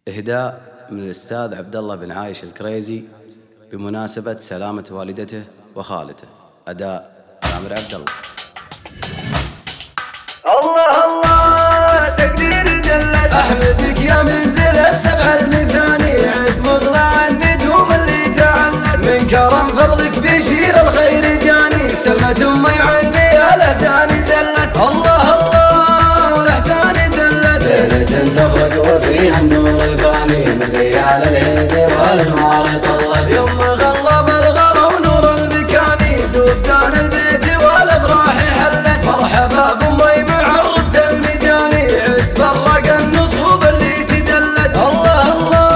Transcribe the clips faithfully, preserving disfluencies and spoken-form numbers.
إهداء من الأستاذ عبد الله بن عايش الكريزي بمناسبة سلامة والدته وخالته. أداء عامر عبد الله. الله الله تقدير جلت أحمدك يا منزل السبع المثاني، عد مطلع النجوم اللي تعلت من كرم فضلك بشير الخير جاني، سلمة أمي عني الأحسان زلت. الله الله والأحسان زلت، ليلة تخرج وفيها النور باني من ليالي العيد والأنوار طلت، يوم غلب الغلا ونور البكاني دوب زان البيت والأفراح حلت. مرحبا بأمي معرض المجاني، عد برق النصوب اللي تدلت. الله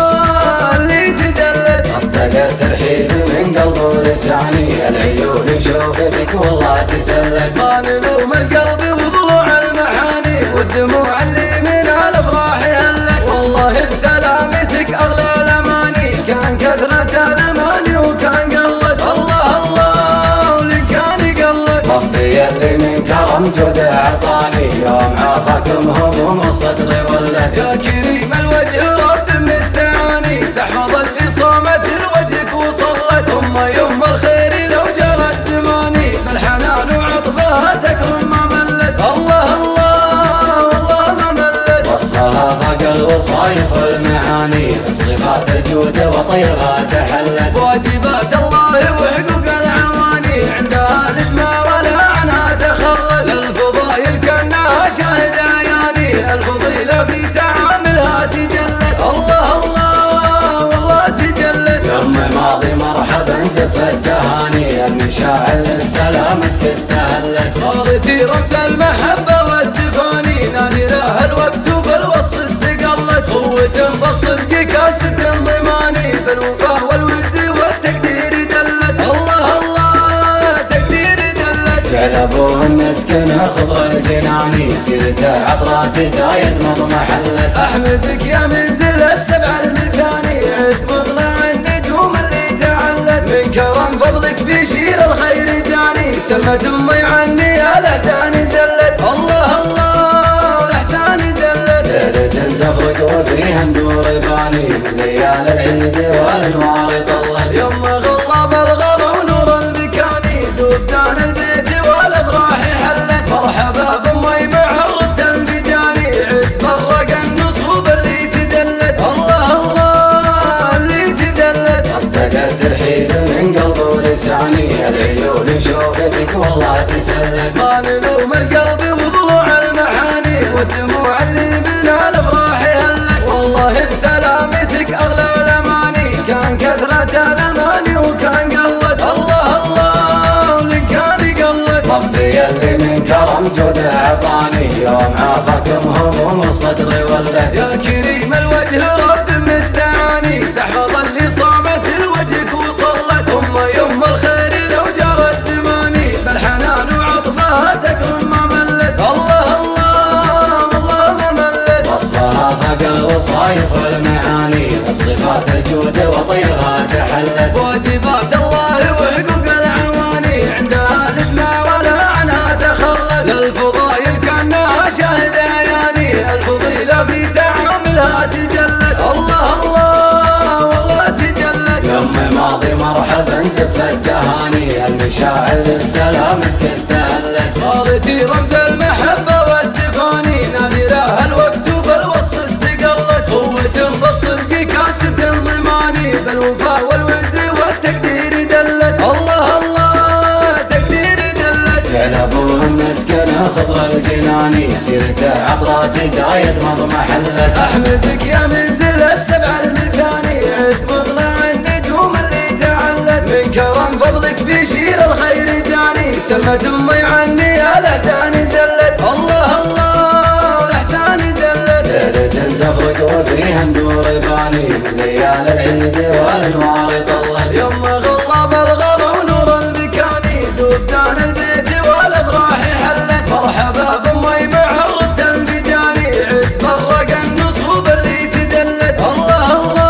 الله اللي تدلت، أصدق الترحيب من قلب ولساني، العيون شوفتك والله تسلت، ما نلوم القلب وضلوع المعاني والدموع اللي من الأفراح هلت. والله بسلامتك أغلى الأماني، كان كثرة الأماني وكان قلت. الله الله واللي كان قلت، ربي اللي من كرم جوده أعطاني، يوم عافاكم هموم الصدر ولت، يا كريم الوجه رب مستعاني، تحفظ اللي صامت لوجهك وصلت. أم يم الخير لو جرت زماني، بالحنان وعطفها تكرم ما ملت. الله الله والله ما ملت، وصفها فاق الوصايف والمعاني، بصفات الجود وطيبها تحلت، واجبات الله وحقوق العواني عندها الاسماء ولا عنها تخرج. للفضايل كانها شاهد عياني، الفضيلة في تعاملها تجلت. الله الله والله تجلت، يوم ماضي مرحبا زف التهاني، المشاعر سلامتك استهلت، خالتي رمز المحبة والتفاني، نادي لها الوقت وبالوصف استقلت. قوة بالصدق كاسة ضماني، بالوفاء والود والتقدير دلت. الله الله تقدير دلت، جعل ابوه المسكن خضر الجناني، سيرته عطرات زايد مضمحلت، أحمدك يا منزل السبع المثاني، عد مطلع النجوم اللي تعلت من كرم فضلك بشير الخير جاني، سلمة أمي عني الأحسان زلت. الله الله والأحسان زلت، ليلة تخرج وفيها النور باني من ليالي العيد والأنوار طلت، يوم غلب الغلا ونور البكاني دوب زان البيت والأفراح حلت. مرحبا بأمي معرض المجاني، عد برق النصوب اللي تدلت. الله الله اللي تدلت، أصدق الترحيب من قلب ولساني، العيون شوفتك والله تسلت، ما نلوم القلب وضلوع المعاني والدموع اللي من الأفراح هلت. والله بسلامتك أغلى الأماني، كان كثرة الأماني وكان قلت. الله الله واللي كان قلت، ربي اللي من كرم جوده أعطاني، يوم عافاكم هموم الصدر ولت، يا كريم الوجه رب مستعاني، تحفظ اللي صامت لوجهك وصلت. أم يم الخير لو جرت زماني، بالحنان وعطفها تكرم ما ملت. الله الله والله ما ملت، وصفها فاق الوصايف والمعاني، بصفات الجود وطيبها تحلت، واجبات الله وحقوق العواني عندها الاسماء ولا عنها تخرج. للفضايل كانها شاهد عياني، الفضيلة في تعاملها تجلت. الله الله والله تجلت، يوم ماضي مرحبا زف التهاني، المشاعر سلامتك استهلت، خالتي رمز المحبة والتفاني، نادي لها الوقت وبالوصف استقلت. قوة بالصدق كاسة ضماني، بالوفاء والود والتقدير دلت. الله الله تقدير دلت، جعل ابوه المسكن خضر الجناني، سيرته عطرات زايد مضمحلت، أحمدك يا منزل السبع المثاني، عد مطلع النجوم اللي تعلت من كرم فضلك بشير الخير جاني، سلمة أمي عني الأحسان زلت. الله الله والأحسان زلت، ليلة تخرج وفيها النور باني من ليالي العيد والأنوار طلت، يوم غلب الغلا ونور البكاني دوب زان البيت والأفراح حلت. مرحبا بأمي معرض المجاني، عد برق النصوب اللي تدلت. الله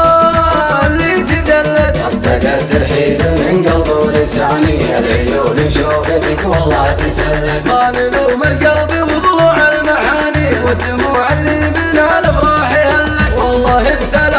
الله اللي تدلت، أصدق الترحيب من قلب ولساني، العيون شوفتك والله تسلت، ما نلوم القلب وضلوع المعاني والدموع اللي من الأفراح هلت. والله بسلام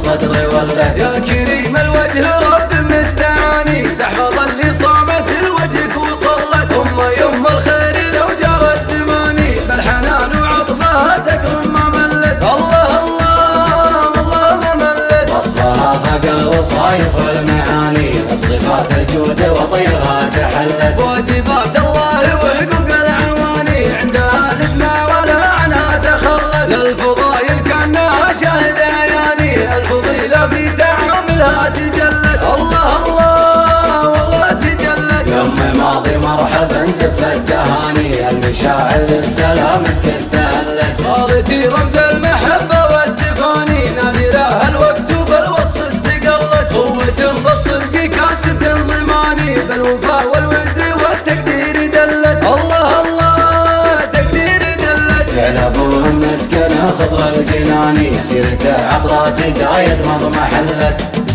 الصدر ولد. يا كريم الوجه رب مستعاني تحفظ اللي صامت الوجهك وصلت. أم يم الخير لو جرى الزماني بالحنان وعطفها تكرم ما ملت. الله الله والله ما ملت. وصفها ثقل وصايف المعاني بصفات الجود وطيرها تحلت. واجبات الله وحقوق العواني عندها لسنا ولا عنها تخلت. للفضايل كانها شاهد عياني الفضيلة في تعاملها تجلت. الله الله والله تجلت. يوم ماضي مرحبا زف التهاني المشاعر بسلامتك استهلت. خالتي رمز المحبة والتفاني نادرها الوقت بالوصف استقلت. قوة بالصدق كاسة ضماني بالوفاء والود والتقدير دلت. الله الله تقدير دلت. فعل ابوهم مسكن خضر الجناني سيرته عطرات زايد مضمحلت.